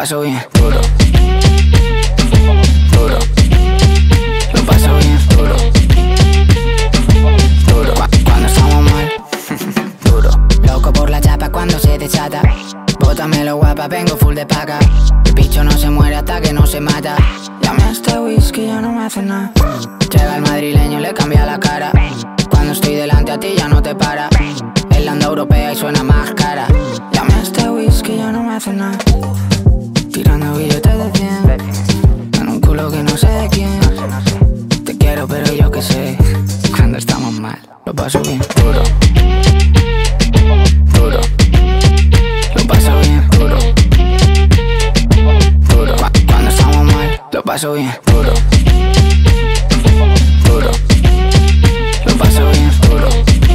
paso bien, duro, duro. Lo paso bien, duro, duro. Cuando estamos mal, duro. Loco por la chapa cuando se desata. Bótamelo guapa, vengo full de paca. El bicho no se muere hasta que no se mata. Llame a este whisky, ya no me hace nada. Llega el madrileño, le cambia la cara. Cuando estoy delante a ti ya no te para. El anda europea y suena más cara. Llame a este whisky, ya no me hace nada. Tirando billetes de 100 en un culo que no sé de quién. Te quiero pero yo que sé. Cuando estamos mal, lo paso bien, duro, duro. Lo paso bien, duro, duro. Cuando estamos mal, lo paso bien, duro, duro. Lo paso bien, duro,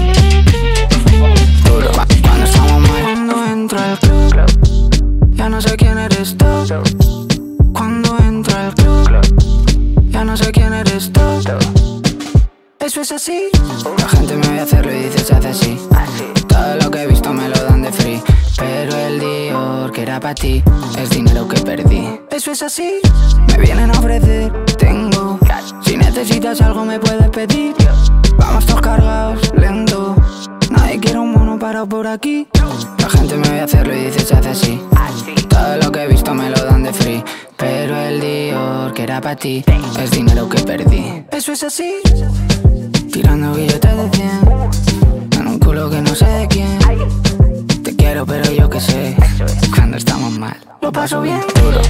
duro. Cuando estamos mal. Cuando entro al club, ya no sé quién eres tú. Cuando entro al club, ya no sé quién eres tú. Eso es así. La gente me ve hacerlo y dice se hace así. Todo lo que he visto me lo dan de free. Pero el Dior que era para ti es dinero que perdí. Eso es así. Me vienen a ofrecer, tengo. Si necesitas algo me puedes pedir. Vamos todos cargados, lento. Nadie quiere un mono parado por aquí. La gente me ve hacerlo y dice se hace así. Todo lo que he visto me lo dan de free. Pero el Dior que era para ti es dinero que perdí. Eso es así. Tirando billetes de 100 en un culo que no sé de quién. Te quiero pero yo que sé. Cuando estamos mal, lo paso bien, duro,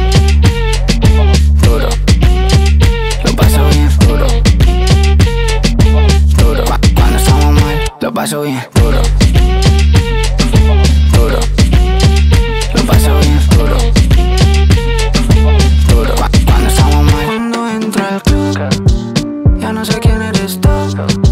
duro. Lo paso bien, duro, duro. Cuando estamos mal, lo paso bien, duro, duro. Lo paso bien, duro, duro. Cuando estamos mal. Cuando entro al club, ya no sé quién eres tú.